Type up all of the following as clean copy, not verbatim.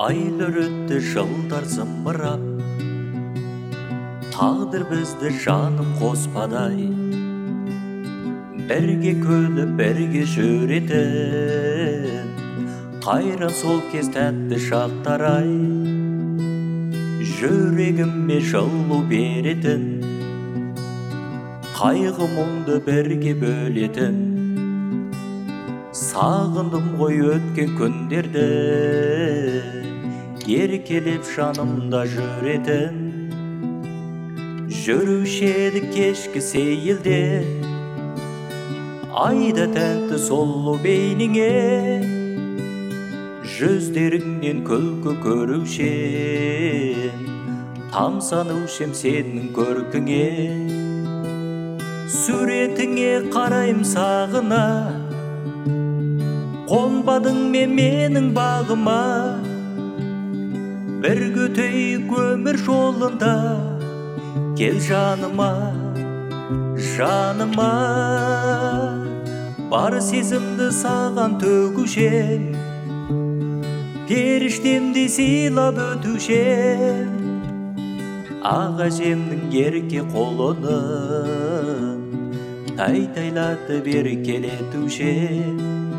Айлар өтті, жылдар зымырап, тағдыр бізді жаным қоспадай, бірге көліп, бірге жүретін, қайран сол кез тәтті шақтар-ай, жүрегіме жылу беретін, қайғы мұңды бірге бөлетін, сағындым ғой өткен күндерді, еркелеп жанымда жүретін, жүруші еді кешкі сейілде, айда тәнті солу бейнеңе, жүздеріңнен күлкі көрушен, тамсанушем сенің көркіңе, суретіңе қарайым сағына, қонбадың менің бағыма, бір көтейік өмір жолында, кел жаныма, жаныма, бар сезімді саған төгушем, періштемдей сыйлап өтушем, аға жемнің ерке қолының тай-тайлатып еркелетушем.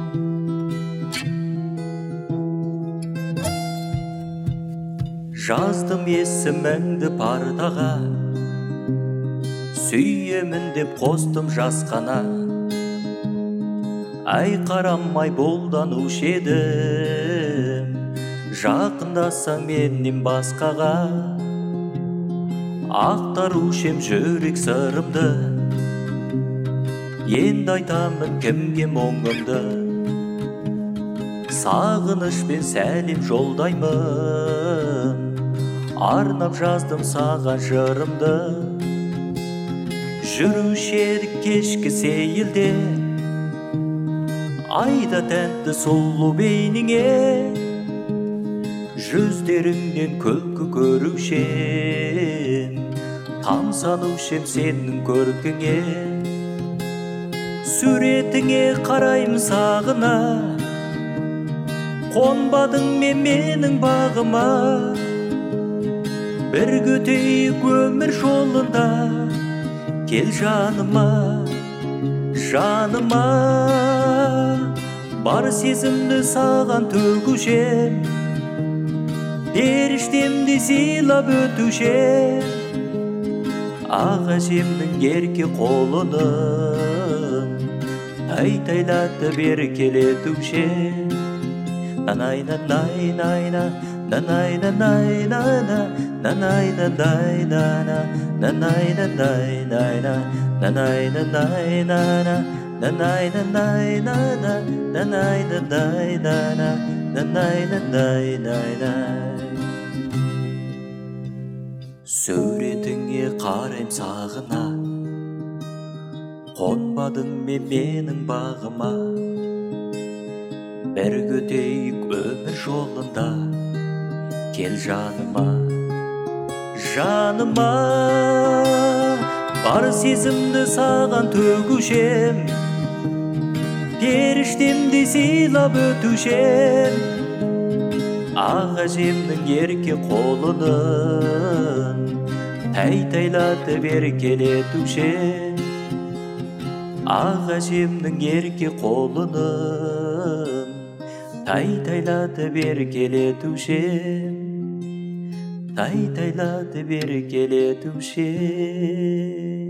Жаздым есіміңді пардаға, сүйемін деп қостым жасқана, ай қарамай болданушы едім, жақындасаң менен басқаға, ақтарушем жүрек сырымды, енді айтамын кімге мұңымды, сағынышпен сәлем жолдаймын, арнап жаздым саған жырымды, жүруші едік кешкі сейілде, айда тәнті сұлу бейнеңе, жүздеріңнен күлкі көрушем, тамсанушем сенің көркіңе, суретіңе қарайым сағына, қонбадың менің бағыма, бір көтейік өмір жолында, кел жаныма, жаныма, бар сезімді саған төгушем, періштемдей сыйлап өтушем, аға жемнің ерке қолының тай-тайлатып еркелетушем. На-най-на-най-най-на, на-най-на-най-на-на, на-най-на-най-на-на, на-най-на-най-най-на, на-най-на-най-на-на, на-най-на-най-на-на, на-най-на-най-на-на, на-най-на-най-на-на. Суретіңе қарайым сағына, қонбадың менің бағыма, бір көтейік өмір жолында, кел жаныма, жаныма, бар сезімді саған төгушем, періштемдей сыйлап өтушем, аға жемнің ерке қолының тай-тайлатып еркелетушем, аға жемнің ерке қолының тай-тайлатып еркелетушем, тай-тайлатып еркелетушем.